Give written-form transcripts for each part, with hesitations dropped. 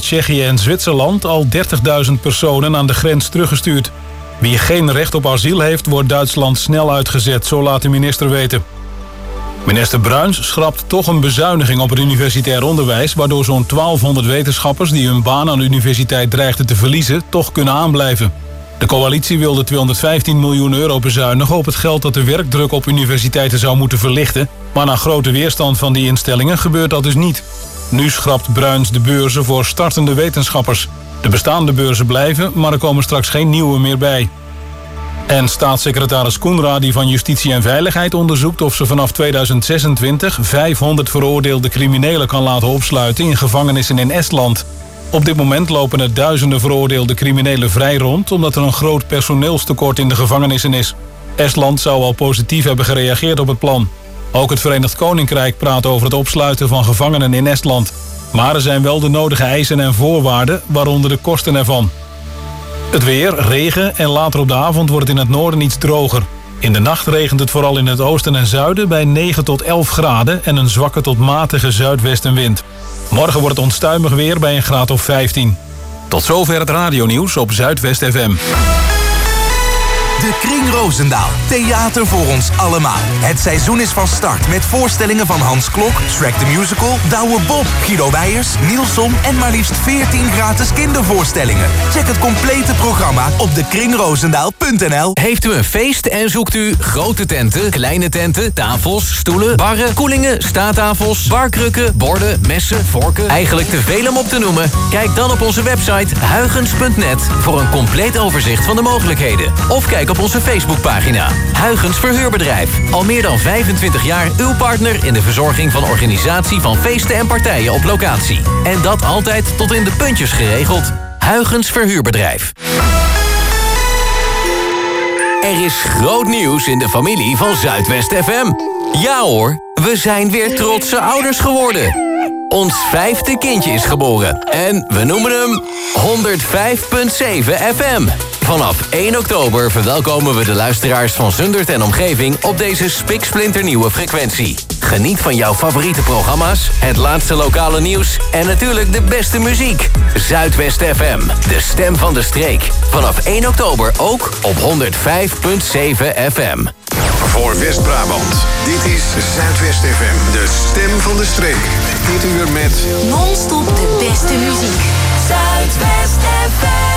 Tsjechië en Zwitserland al 30.000 personen aan de grens teruggestuurd. Wie geen recht op asiel heeft, wordt Duitsland snel uitgezet, zo laat de minister weten. Minister Bruins schrapt toch een bezuiniging op het universitair onderwijs, waardoor zo'n 1200 wetenschappers die hun baan aan de universiteit dreigden te verliezen, toch kunnen aanblijven. De coalitie wilde 215 miljoen euro bezuinigen op het geld dat de werkdruk op universiteiten zou moeten verlichten, maar na grote weerstand van die instellingen gebeurt dat dus niet. Nu schrapt Bruins de beurzen voor startende wetenschappers. De bestaande beurzen blijven, maar er komen straks geen nieuwe meer bij. En staatssecretaris Koenra, die van Justitie en Veiligheid onderzoekt of ze vanaf 2026 500 veroordeelde criminelen kan laten opsluiten in gevangenissen in Estland. Op dit moment lopen er duizenden veroordeelde criminelen vrij rond, omdat er een groot personeelstekort in de gevangenissen is. Estland zou al positief hebben gereageerd op het plan. Ook het Verenigd Koninkrijk praat over het opsluiten van gevangenen in Estland. Maar er zijn wel de nodige eisen en voorwaarden, waaronder de kosten ervan. Het weer, regen en later op de avond wordt het in het noorden iets droger. In de nacht regent het vooral in het oosten en zuiden bij 9 tot 11 graden... en een zwakke tot matige zuidwestenwind. Morgen wordt het onstuimig weer bij een graad of 15. Tot zover het radionieuws op Zuidwest FM. De Kring Roosendaal. Theater voor ons allemaal. Het seizoen is van start met voorstellingen van Hans Klok, Shrek the Musical, Douwe Bob, Guido Weijers, Nielson en maar liefst 14 gratis kindervoorstellingen. Check het complete programma op dekringroosendaal.nl. Heeft u een feest en zoekt u grote tenten, kleine tenten, tafels, stoelen, barren, koelingen, staattafels, barkrukken, borden, messen, vorken, eigenlijk te veel om op te noemen? Kijk dan op onze website huygens.net voor een compleet overzicht van de mogelijkheden. Of kijk op onze Facebookpagina. Huygens Verhuurbedrijf. Al meer dan 25 jaar uw partner in de verzorging van organisatie van feesten en partijen op locatie. En dat altijd tot in de puntjes geregeld. Huygens Verhuurbedrijf. Er is groot nieuws in de familie van Zuidwest FM. Ja hoor, we zijn weer trotse ouders geworden. Ons 5e kindje is geboren en we noemen hem 105.7 FM. Vanaf 1 oktober verwelkomen we de luisteraars van Zundert en omgeving op deze spiksplinternieuwe frequentie. Geniet van jouw favoriete programma's, het laatste lokale nieuws en natuurlijk de beste muziek. Zuidwest FM, de stem van de streek. Vanaf 1 oktober ook op 105.7 FM. Voor West-Brabant, dit is Zuidwest FM, de stem van de streek. Dit uur met non-stop de beste muziek. Zuidwest FM.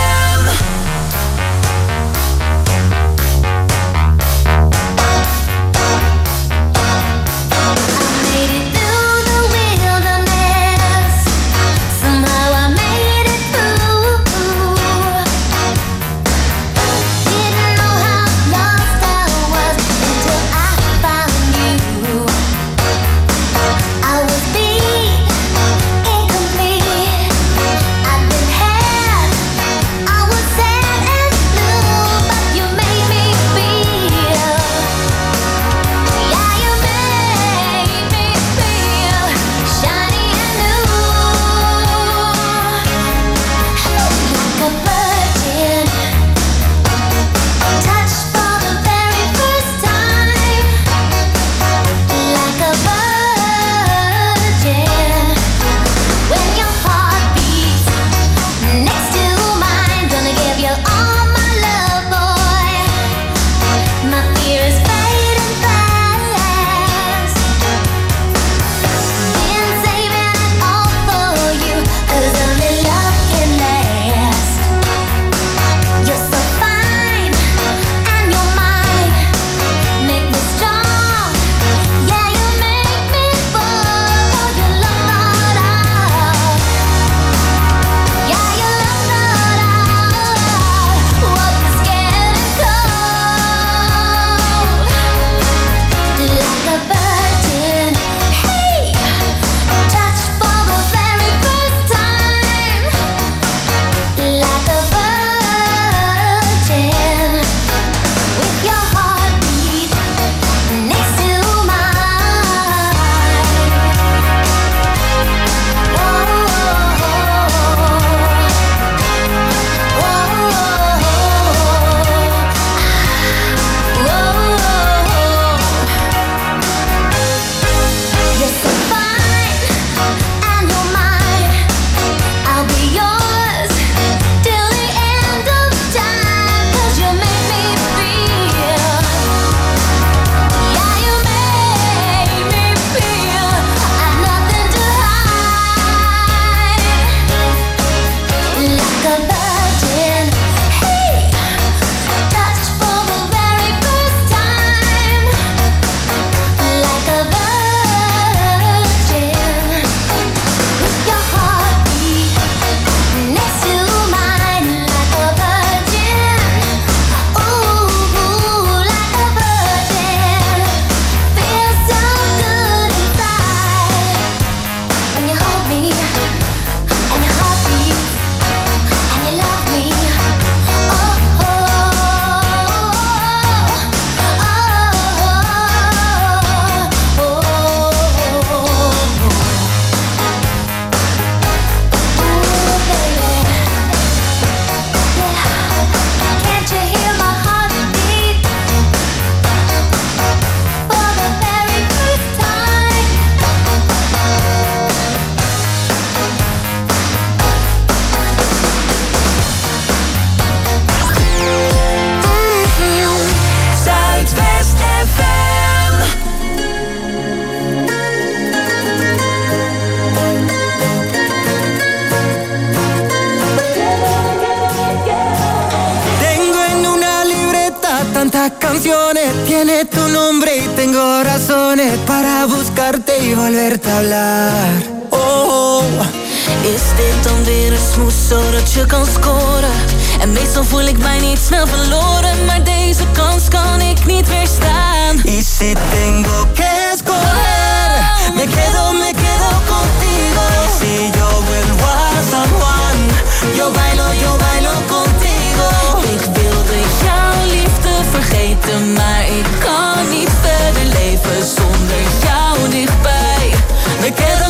besarte y volverte a hablar. Oh. Is dit dan weer een smoes zodat je kan scoren? En meestal voel ik mij niet snel verloren, maar deze kans kan ik niet weerstaan. Y si tengo que escoger, me quedo contigo. Si yo vuelvo a San Juan, yo bailo contigo. Ik wilde jouw liefde vergeten, maar ik kan niet verder leven zonder jou dichtbij. Me quedo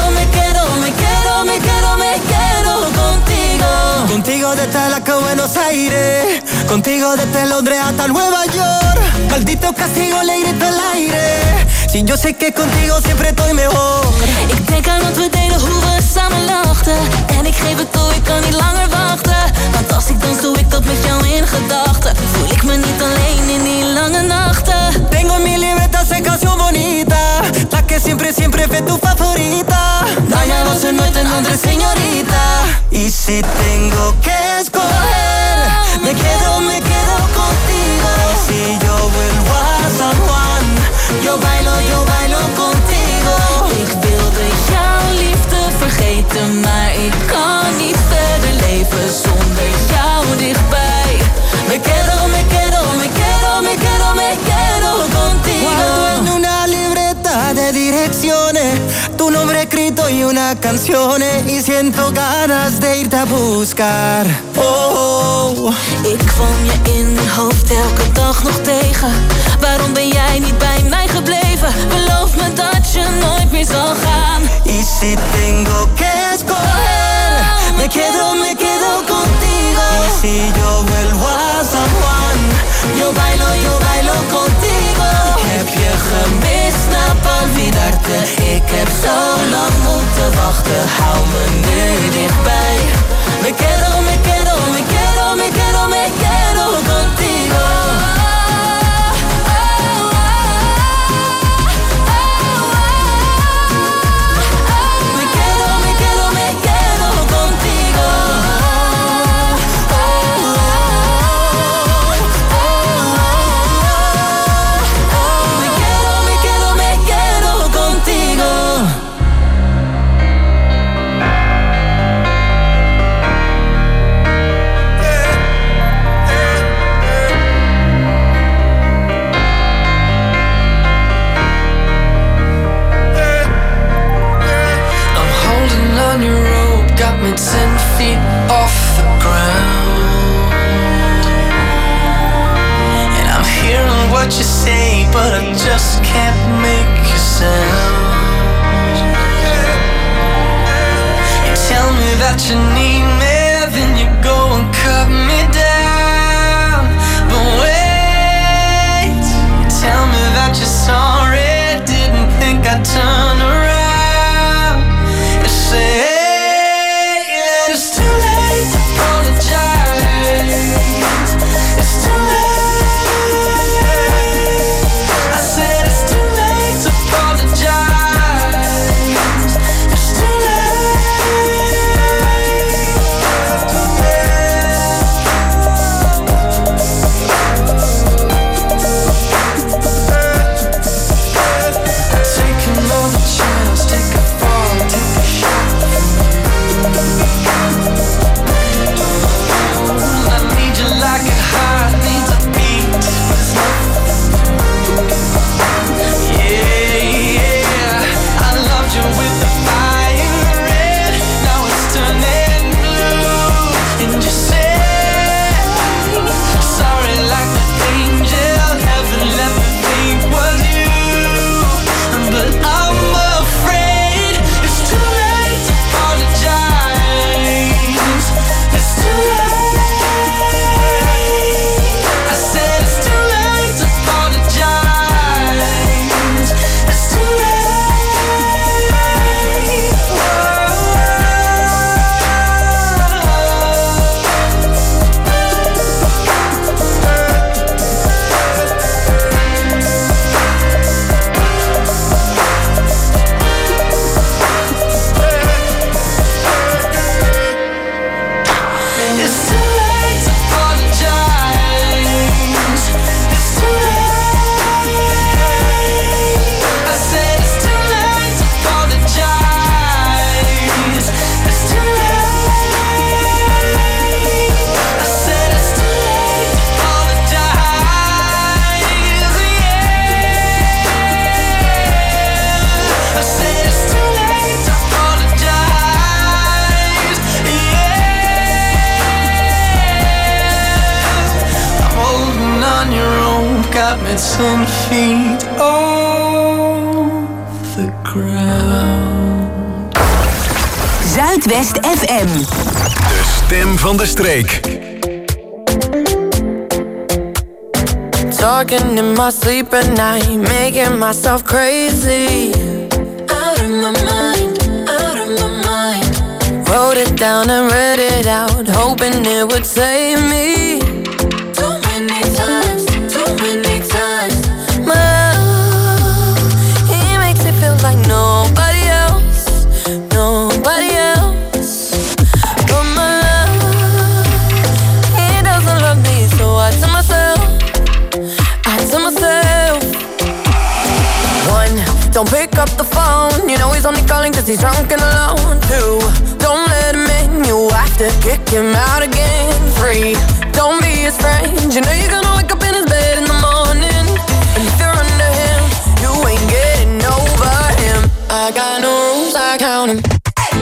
contigo. Contigo desde Alaska a Buenos Aires, contigo desde Londres hasta Nueva York. Maldito castigo, le grito al aire. Si yo sé que contigo siempre estoy mejor. Ik denk aan wat we deden, hoe we samen lachten. En ik geef het toe, ik kan niet langer wachten. Want als ik dans, doe ik dat met jou in gedachten. Voel ik me niet alleen in die lange nachten. Tengo mi libertad, esa canción bonita, la que siempre fue tu favorita. Bijna was er nooit een andere señorita. Y si tengo que escoger, me quedo contigo. Si yo vuelvo a San Juan, yo bailo contigo. Ik wilde jouw liefde vergeten, maar ik kan niet verder leven zonder jou dichtbij. Me quedo contigo. Guardo en una libreta de direcciones tu nombre escrito y unas canciones, y siento ganas de irte a buscar. Oh. Ik kwam je in mijn hoofd elke dag nog tegen. Waarom ben jij niet bij mij gebleven? Beloof me dat je nooit meer zal gaan. Y si tengo que escoger, me quedo contigo. Y si yo vuelvo a San Juan, yo bailo contigo. Heb je gemist, snap olvidarte. Ik heb zo lang moeten wachten, hou me nu dichtbij. Me quedo contigo. Me 10 feet off the ground, and I'm hearing what you say, but I just can't make a sound. You tell me that you need me, then you go and cut me down. But wait, you tell me that you're sorry, didn't think I'd turn around. You say got me 10 feet off the ground. Zuidwest FM. De stem van de streek. Talking in my sleep at night, making myself crazy. Out of my mind, out of my mind. Wrote it down and read it out, hoping it would save me. Too many times, too many times. My love, he makes me feel like nobody else, nobody else. But my love, he doesn't love me, so I tell myself, one, don't pick up the phone. You know he's only calling cause he's drunk and alone. 2, don't let him in. You have to kick him out again. 3, don't be his friend. You know you're gonna wake up in his bed in the morning. And if you're under him, you ain't getting over him. I got no rules, I count him.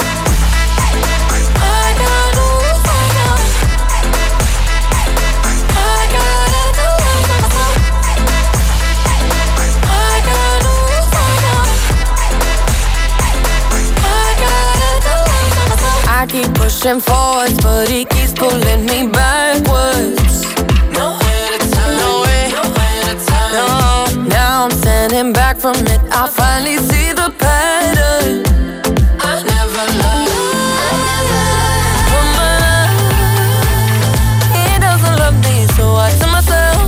I keep pushing forwards, but he keeps pulling me backwards. Nowhere to turn, nowhere to turn. No, now I'm standing back from it. I finally see the pattern. I never loved. But my love, he doesn't love me, so I tell myself,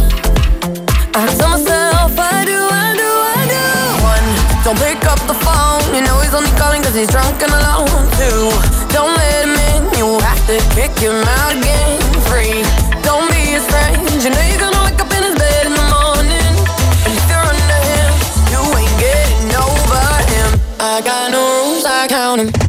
I do. 1, don't pick up the phone. You know he's only calling cause he's drunk and alone. 2, don't let him in, you have to kick him out again. 3, don't be his friend. You know you're gonna wake up in his bed in the morning. And if you're under him, you ain't getting over him. I got no rules, I count him.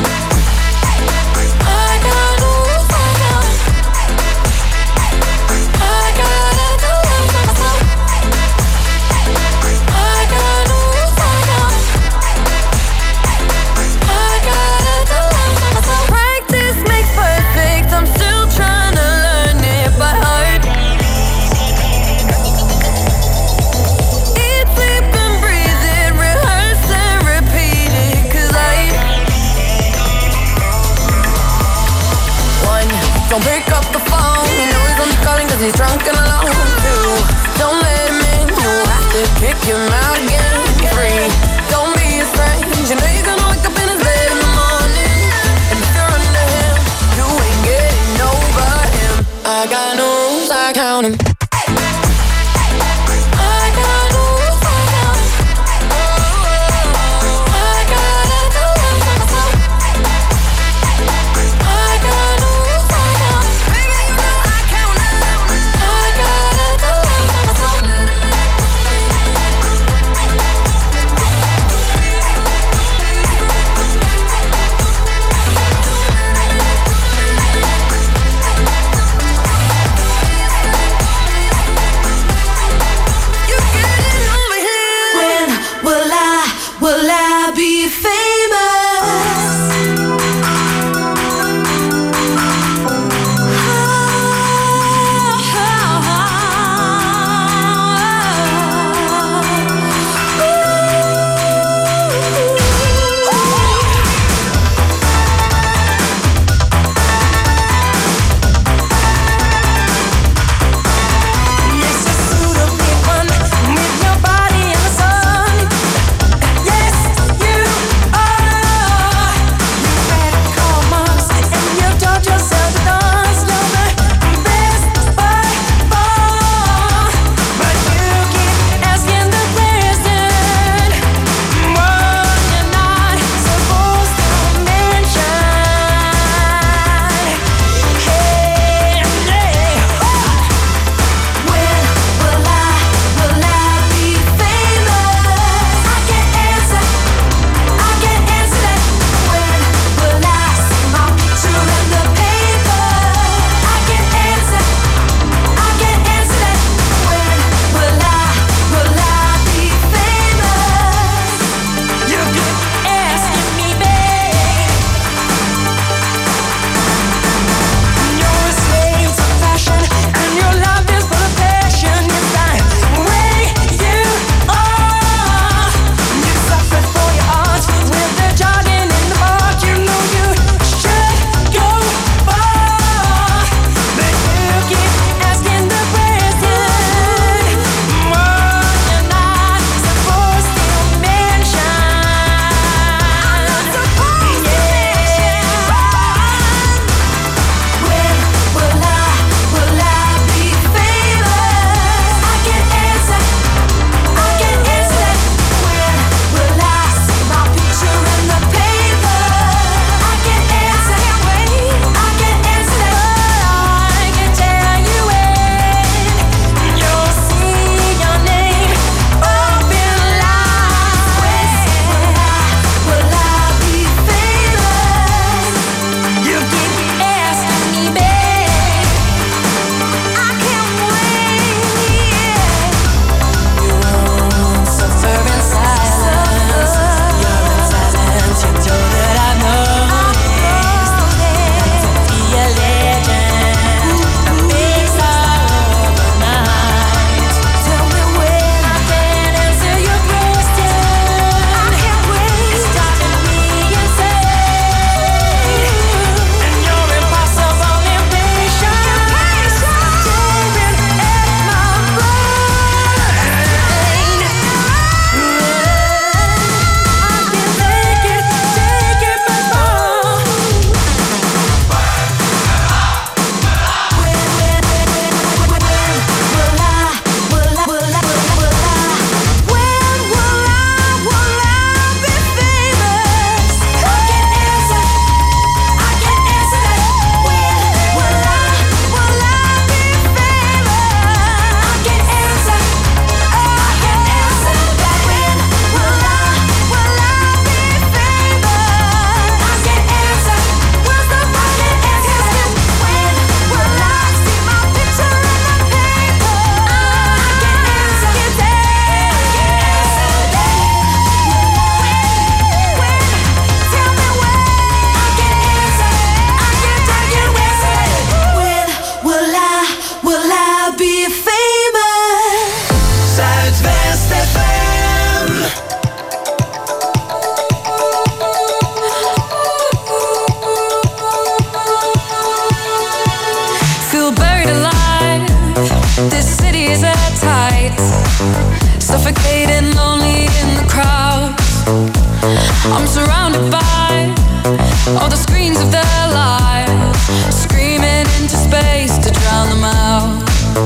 Don't pick up the phone. You know he's only calling cause he's drunk and alone. 2, don't let him in. You have to kick him out again. 3, don't be his friend. You know you're gonna wake up in his bed in the morning. And if you're under him, you ain't getting over him. I got no rules, I count him. I'm surrounded by all the screens of their lives, screaming into space to drown them out.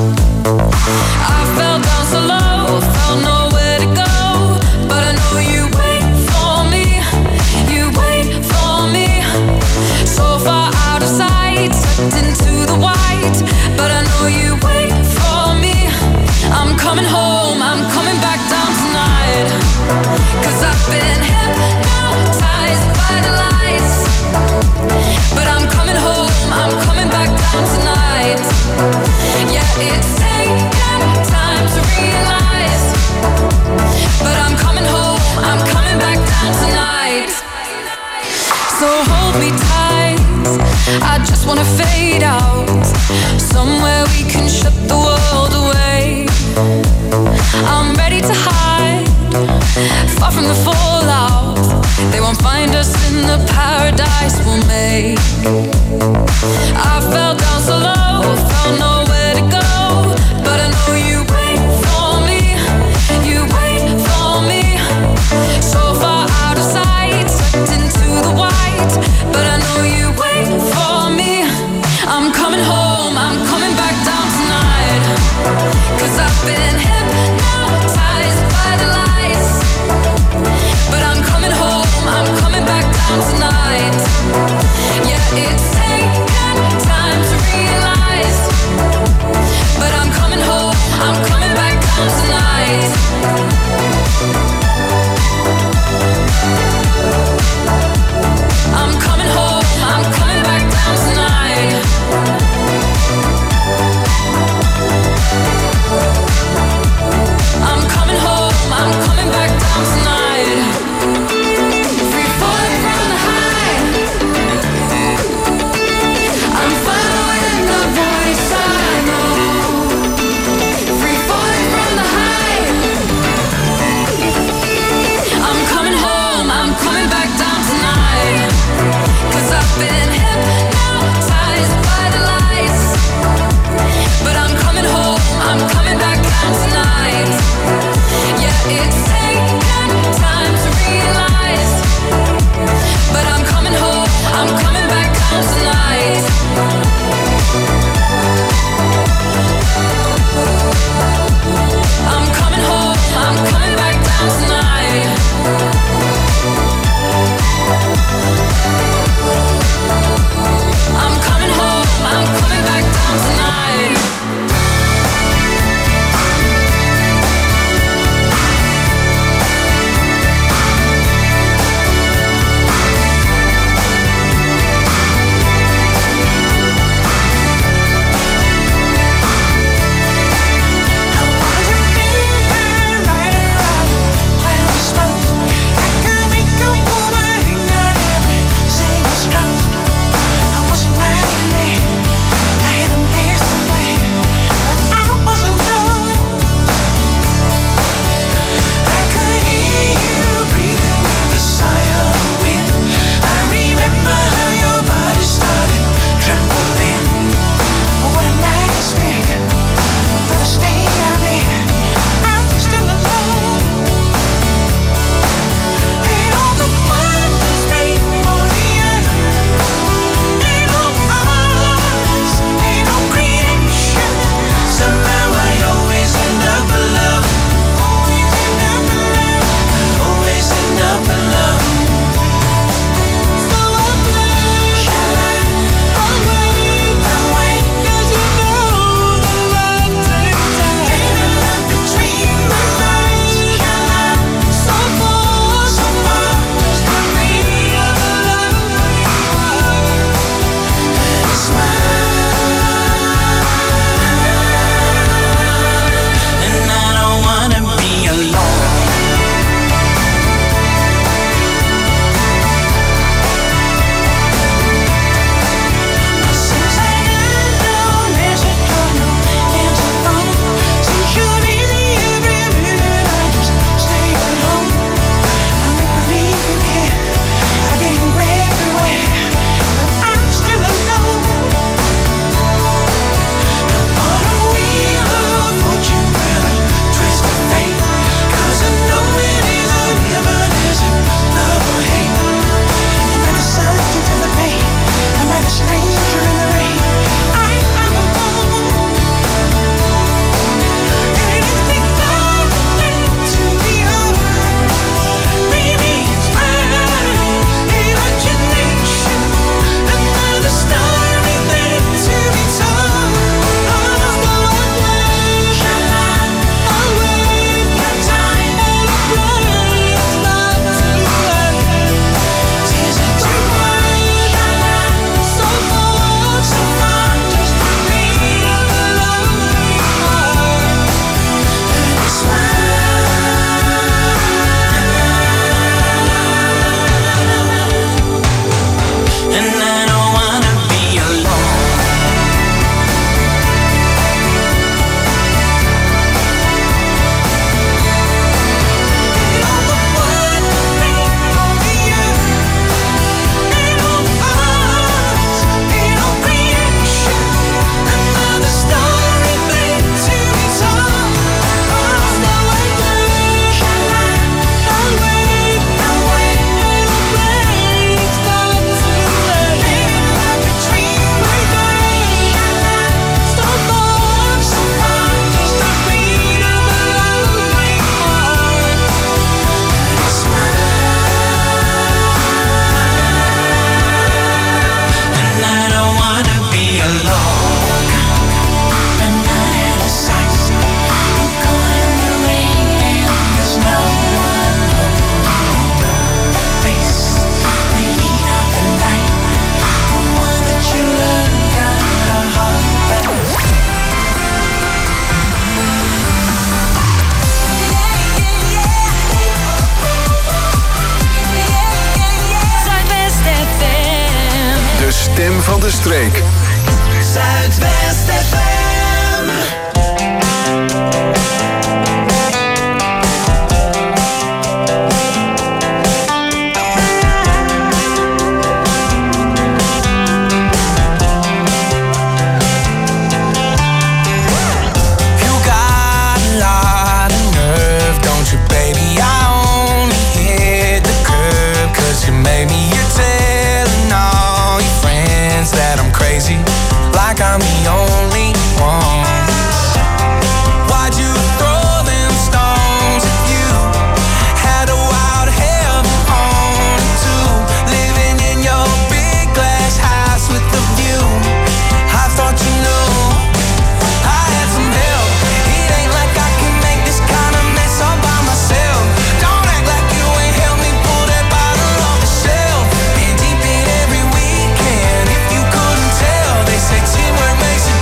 I fell down so low, found nowhere to go, but I know you wait for me, you wait for me. So far out of sight, sucked into the white, but I know you wait for me. I'm coming home, I'm coming back down tonight, 'cause I've been hypnotized by the lights. But I'm coming home, I'm coming back down tonight. Yeah, it's taken time to realize, but I'm coming home, I'm coming back down tonight. So hold me tight, I just wanna fade out, somewhere we can shut the world away. I'm ready to hide, far from the fallout. They won't find us in the paradise we'll make. I fell down so low, found nowhere to go, but I know you wait for me, you wait for me. So far out of sight, sucked into the white, but I know you wait for me. I'm coming home, I'm coming back down tonight, 'cause I've been hypnotized by the lights. But I'm coming home, I'm coming back down tonight. Yeah, it's taken time to realize, streek. Zuidwest FM. Like I'm the only one. Why'd you throw them stones if you had a wild heaven on too? Living in your big glass house with the view. I thought you knew I had some help. It ain't like I can make this kind of mess all by myself. Don't act like you ain't helped me pull that bottle off the shelf. Been deep in every weekend. If you couldn't tell, they say teamwork makes it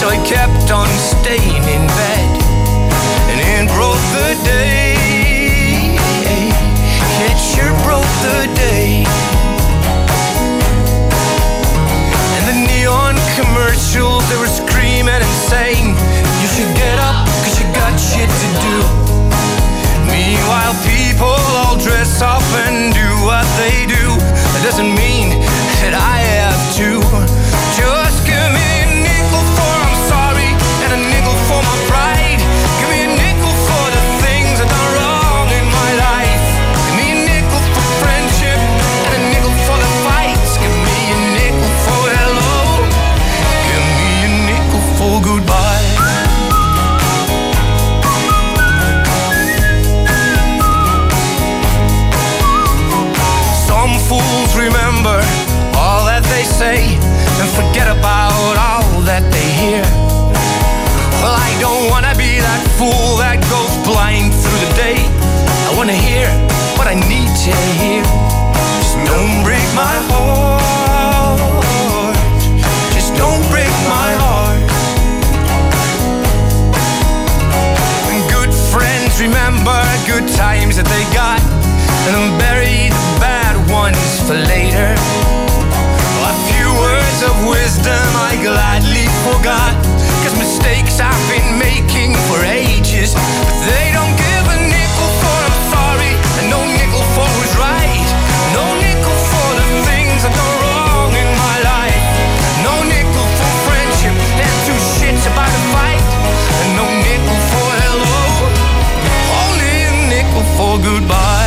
so I kept on staying in bed. And it broke the day. It sure broke the day. And the neon commercials, they were screaming and saying, you should get up, cause you got shit to do. Meanwhile, people all dress up and do what they do. That doesn't mean that I have to. Just give me a nickel for I'm sorry, and a nickel for my pride. Give me a nickel for the things I've done wrong in my life. Give me a nickel for friendship, and a nickel for the fights. Give me a nickel for hello. Give me a nickel for goodbye. Some fools remember all that they say and forget about all that they hear. Well, I don't wanna be that fool that goes blind through the day. I wanna hear what I need to hear. Just don't break my heart. Just don't break my heart. And good friends remember good times that they got, and then bury the bad ones for later. A few words of wisdom I gladly forgot, cause mistakes I've been making for ages. But they don't give a nickel for I'm sorry, and no nickel for who's right. No nickel for the things I've done wrong in my life. No nickel for friendship, and two shits about a fight. And no nickel for hello, only a nickel for goodbye.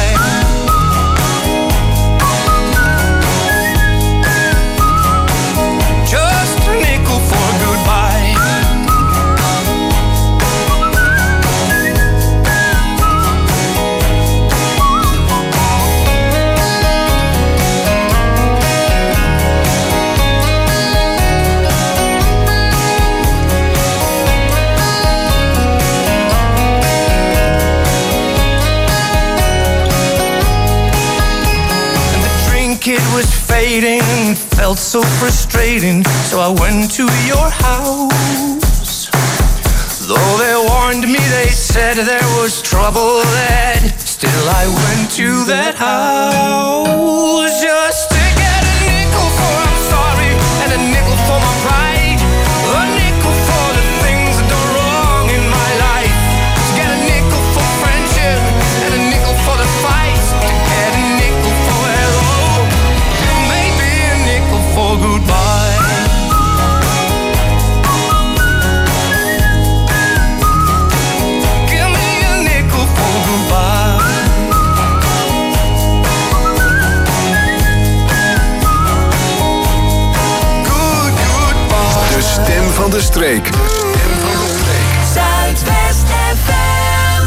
It was fading and felt so frustrating, so I went to your house. Though they warned me, they said there was trouble ahead, still I went to that house just to get a nickel for I'm sorry, and a nickel for my pride. A nickel for the things I've done wrong in my life. To get a nickel for friendship, and a nickel for the fights. To get a nickel for hello, for goodbye. Give me a nickel for goodbye. Goodbye. De stem van de streek. Zuidwest FM.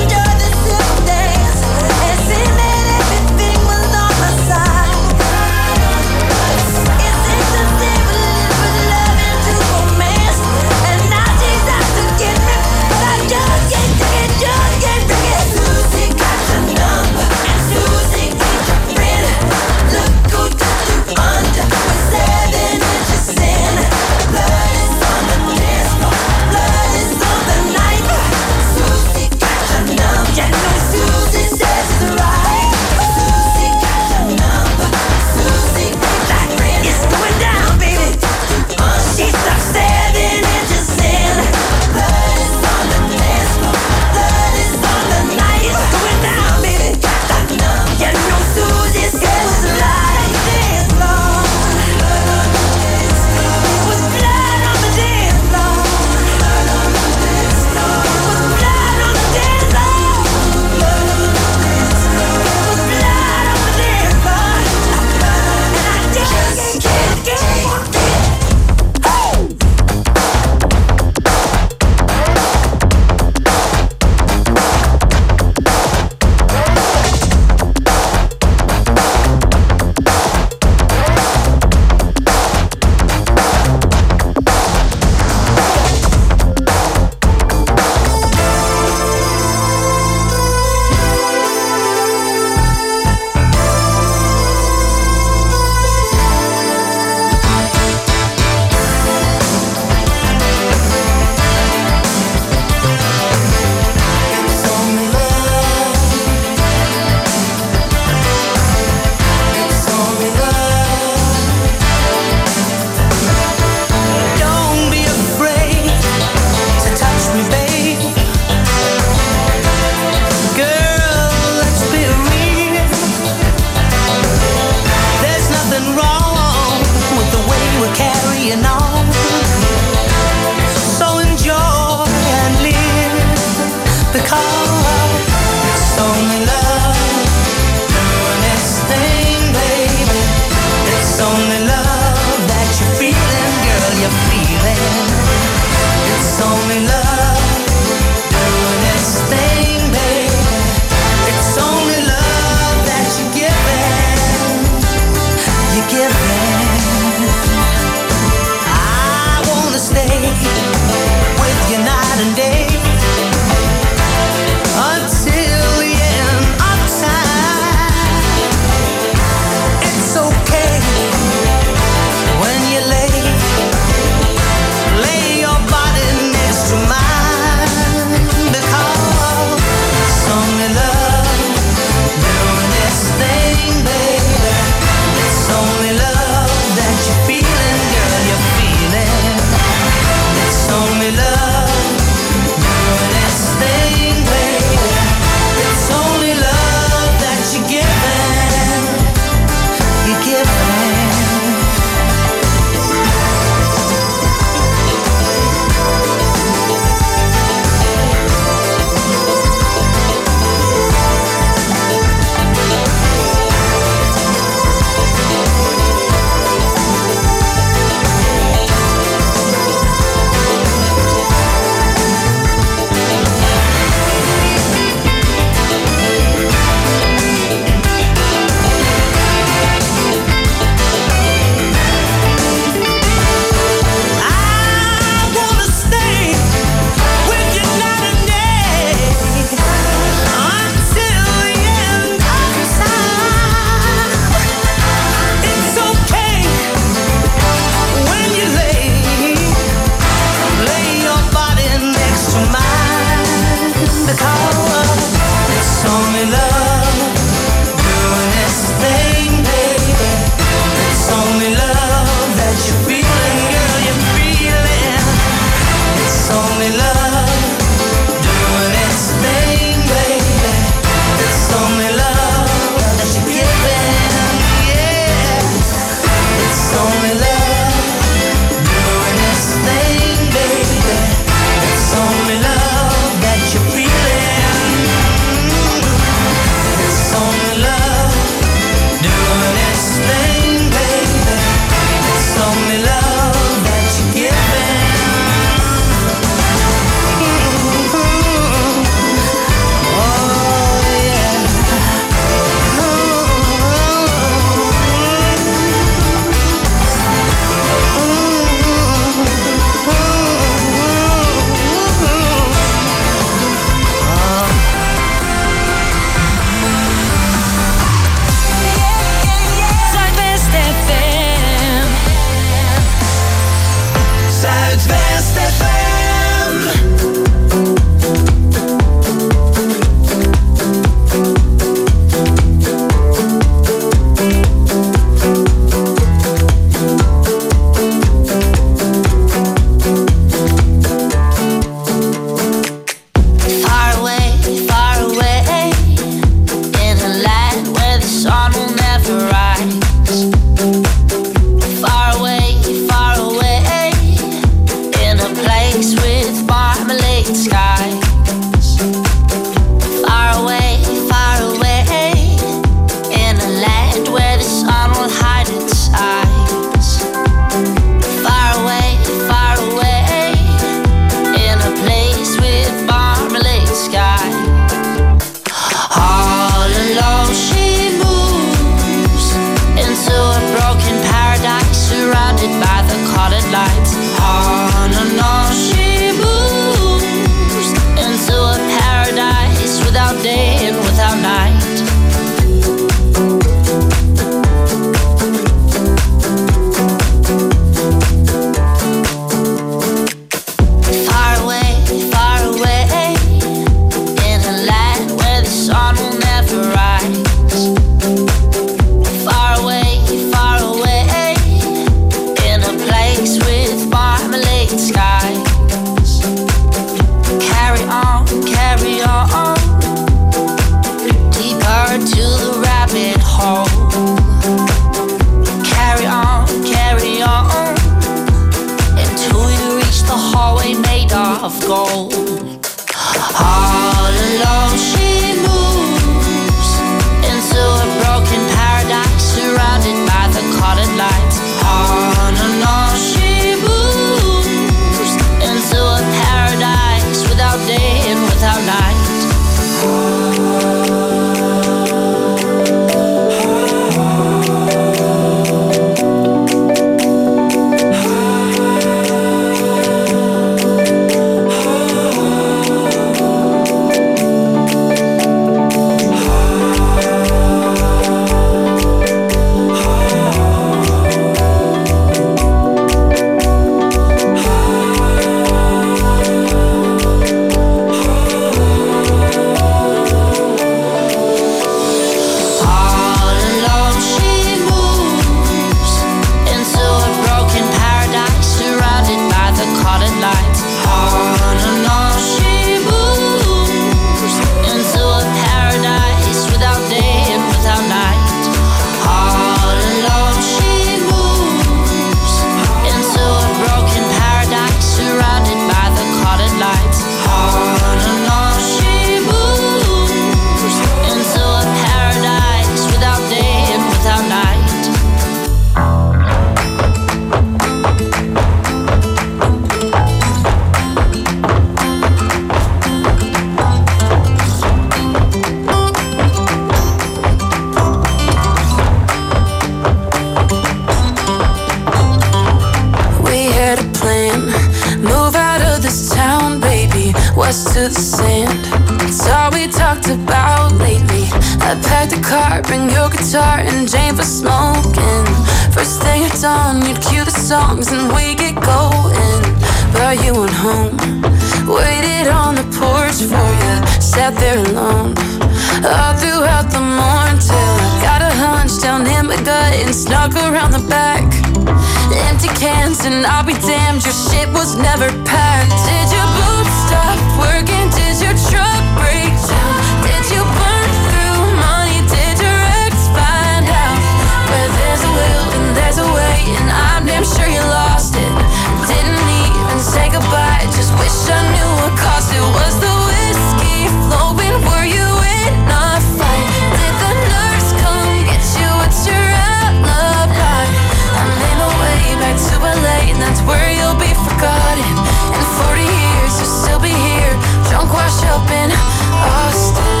us to the sand. It's all we talked about lately. I packed a car, bring your guitar and Jane for smoking. First thing at dawn, you'd cue the songs and we get going. But you went home, waited on the porch for you, sat there alone all throughout the morn till I got a hunch down in my gut and snuck around the back. Empty cans and I'll be damned, your shit was never packed. Did your boots stop working? Did your truck break down? Did you burn through money? Did your ex find out? Where there's a will and there's a way, and I'm damn sure you lost it. Didn't even say goodbye, just wish I knew what cost it. Was the whiskey flowing? Were you in a fight? Did the nurse come get you? What's your alibi? I'm in a way back to LA, and that's where you'll be forgotten. In 40 years you'll still be here, drunk, washed up in Austin.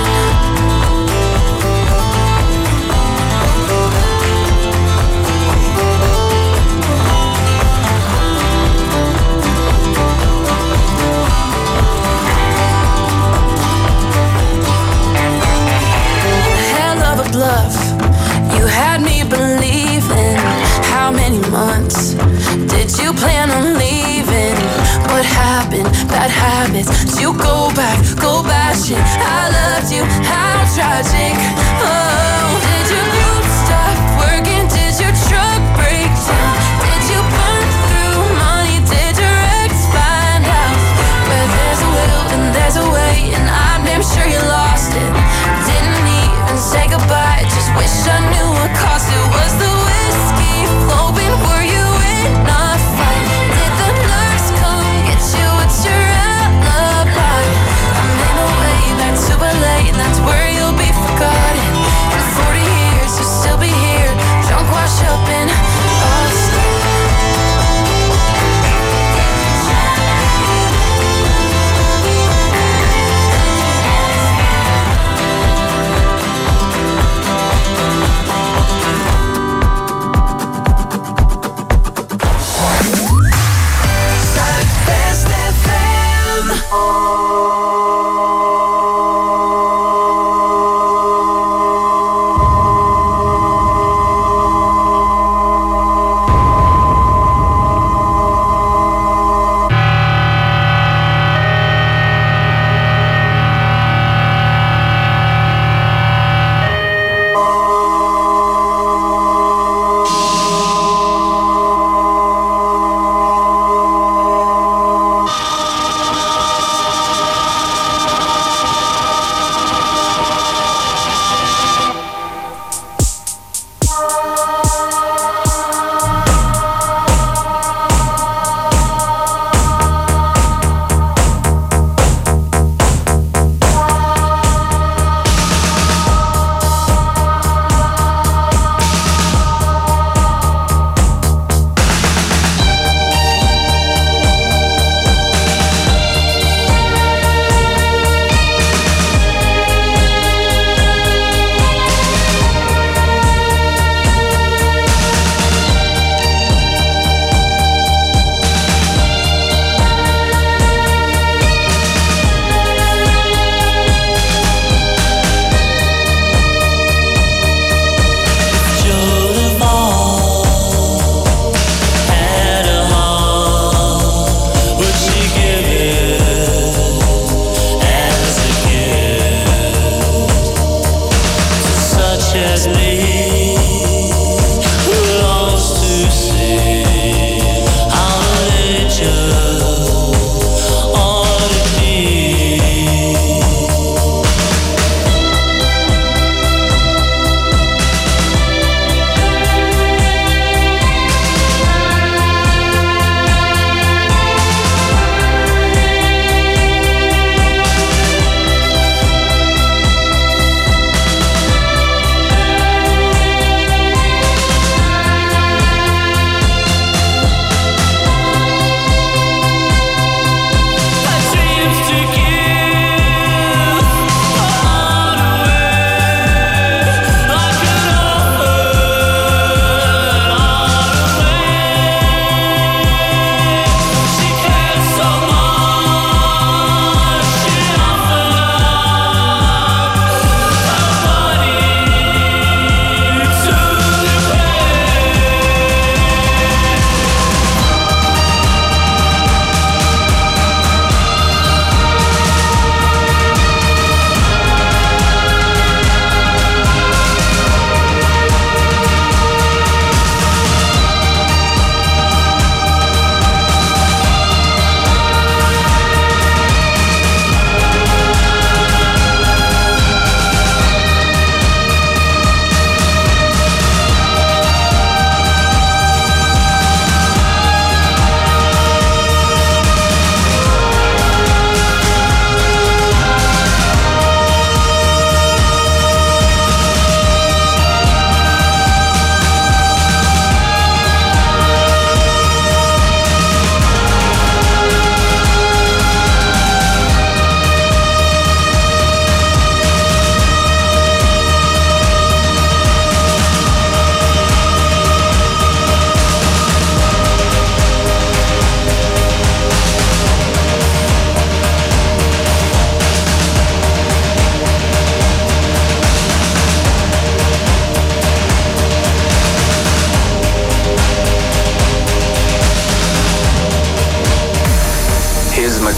Bluff. You had me believing. How many months did you plan on leaving? What happened? Bad habits. Did you go back shit? I loved you, how tragic. Oh, did your group stop working? Did your truck break down? Did you burn through money? Did your ex find out? Where there's a will and there's a way, and I'm damn sure you lost it. Didn't even say goodbye, just wish I knew what cost it. Was the whiskey flowing? Were you in a fight? Did the nurse come get you? What's your alibi? I'm in a way back to LA, and that's where you'll be forgotten. In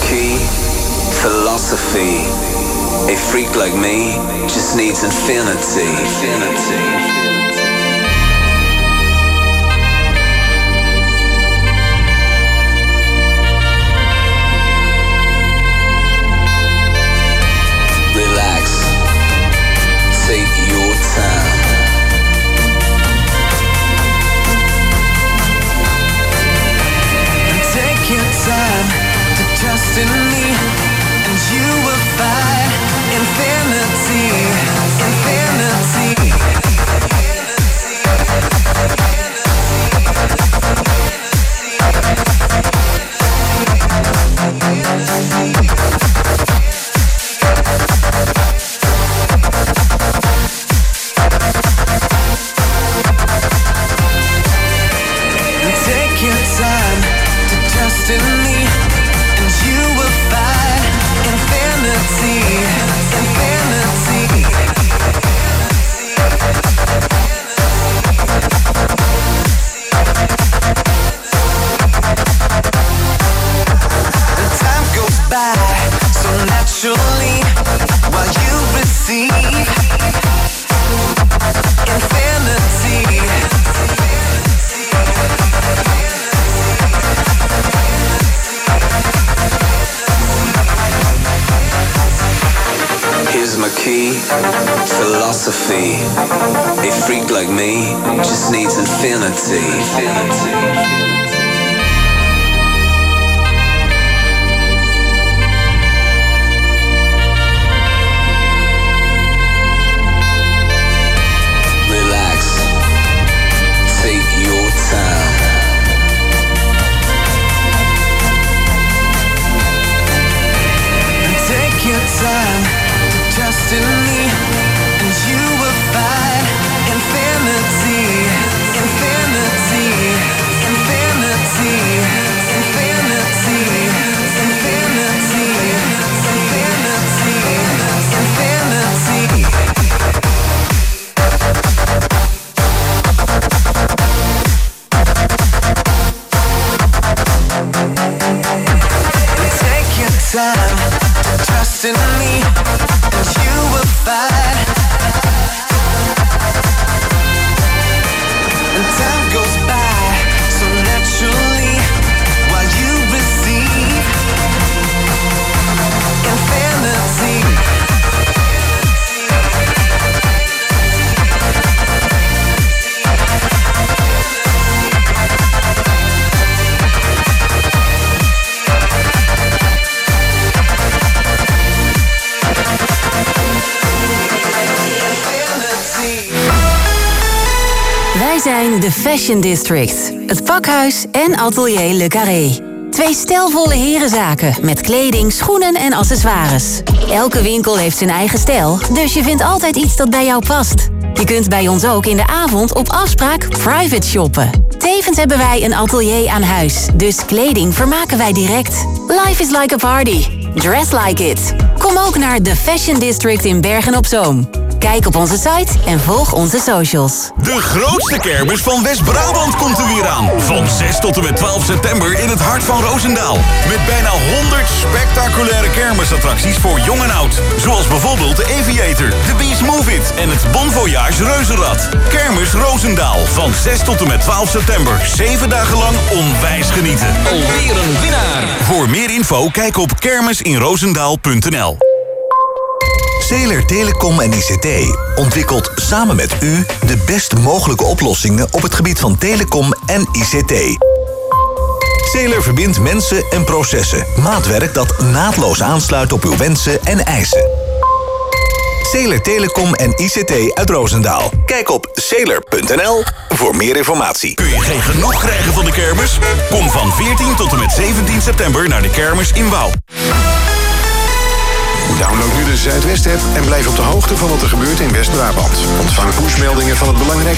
key, philosophy. A freak like me just needs infinity. Relax, take your time. Take your time to trust in me, and you will find infinity, infinity. Take your time to trust in me, and you will find infinity, infinity. The time goes by so naturally while you receive infinity. Here's my key, philosophy. A freak like me just needs infinity. Relax, take your time. Take your time to trust in me, and you will find infinity, infinity, infinity, infinity, infinity, infinity, infinity. Take your time to trust in me, and you will find. And time goes by so naturally while you receive infinity. Wij zijn de Fashion District, het pakhuis en atelier Le Carré. 2 stijlvolle herenzaken met kleding, schoenen en accessoires. Elke winkel heeft zijn eigen stijl, dus je vindt altijd iets dat bij jou past. Je kunt bij ons ook in de avond op afspraak private shoppen. Tevens hebben wij een atelier aan huis, dus kleding vermaken wij direct. Life is like a party. Dress like it. Kom ook naar de Fashion District in Bergen-op-Zoom. Kijk op onze site en volg onze socials. De grootste kermis van West-Brabant komt er weer aan. Van 6 tot en met 12 september in het hart van Roosendaal. Met bijna 100 spectaculaire kermisattracties voor jong en oud. Zoals bijvoorbeeld de Aviator, de Beast Move It en het Bon Voyage Reuzenrad. Kermis Roosendaal van 6 tot en met 12 september. 7 dagen lang onwijs genieten. Alweer een winnaar. Voor meer info kijk op kermisinroosendaal.nl. Zeeler Telecom en ICT ontwikkelt samen met u de best mogelijke oplossingen op het gebied van telecom en ICT. Zeeler verbindt mensen en processen. Maatwerk dat naadloos aansluit op uw wensen en eisen. Zeeler Telecom en ICT uit Roosendaal. Kijk op zeeler.nl voor meer informatie. Kun je geen genoeg krijgen van de kermis? Kom van 14 tot en met 17 september naar de kermis in Wouw. Download nu de Zuidwest-app en blijf op de hoogte van wat er gebeurt in West-Brabant. Ontvang pushmeldingen van het belangrijkste